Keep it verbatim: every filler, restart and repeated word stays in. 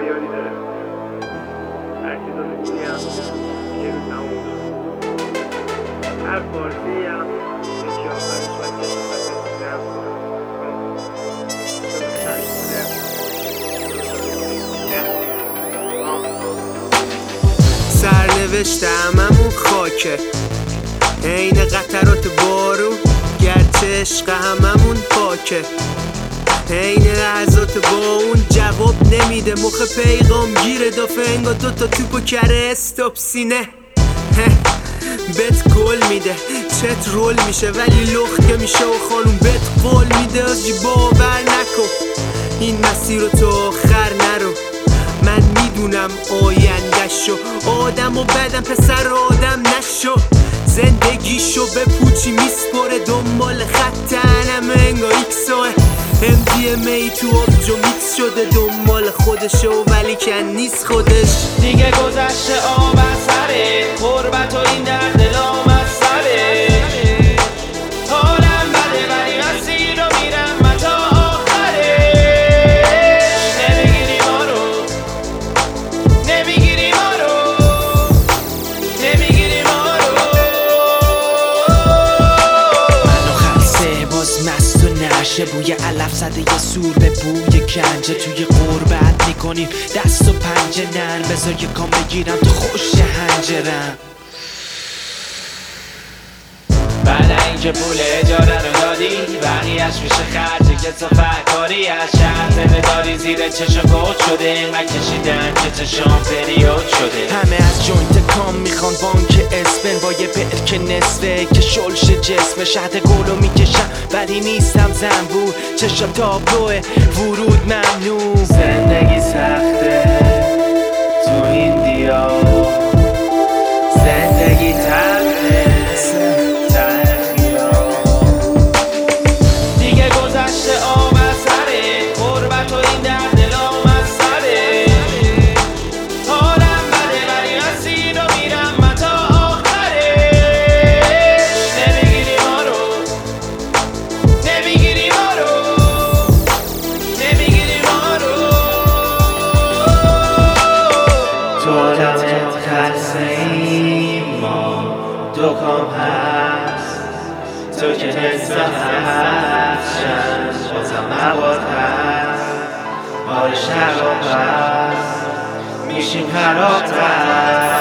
پایانی داره. هر چیز رو می‌گویم یه روز تموم شد. هر بازی هم یکی آخرش باید یه صفت نرم کنم. سرنوشت هممون خاکه عین قطرات بارون، گرچه عشق هممون پاکه عین لحظات با اون جواب نمیده. مخ پیغام گیره دافه انگا دوتا توپو کره استاپ سینه بهت گل میده چت رول میشه ولی لخ که میشه و خانوم بهت قول میده. آجی باور نکن این مسیر رو تو آخر نرو، من میدونم آیندهشو. آدم و بدم پسر آدم نشو، زندگیشو به پوچی میسپره دنبال خط انم انگا ایکساه ام دی ام ای تو آبجو میکس شده دنبال خودشه و ولی کن نیست خودش. دیگه گذشته آب از سره قربت و این درد لام از سره. حالم بده ولی مسیر رو میرم من تا آخره. نمیگیری ما رو نمیگیری ما رو نمیگیری ما رو. منو خلصه باز مست و نشه بوی علف زده یه سور به بوی گنجه. توی قربت میکنیم دست و پنجه نرم بذار یه کام بگیرم تو خوش هنجرم. بعد اینکه پول اجاره رو دادی بقیهش میشه خرج که تو فکاری از شهر داری زیر چشم گود شده. اینقدر کشیدن که چشم پریود شده. همه از جوینت کام میخوان بانک اسپن با یه پر که نصفه که شلش جسم. شهد گلو میکشم ولی نیستم زنبور چشم تابلوه ورود ممنوع. زندگی سخته تو این دیار زندگی تلخه دوکام هست تو که حسا هست شن بازم مواد هست آره شراب هست میشیم خراب هست.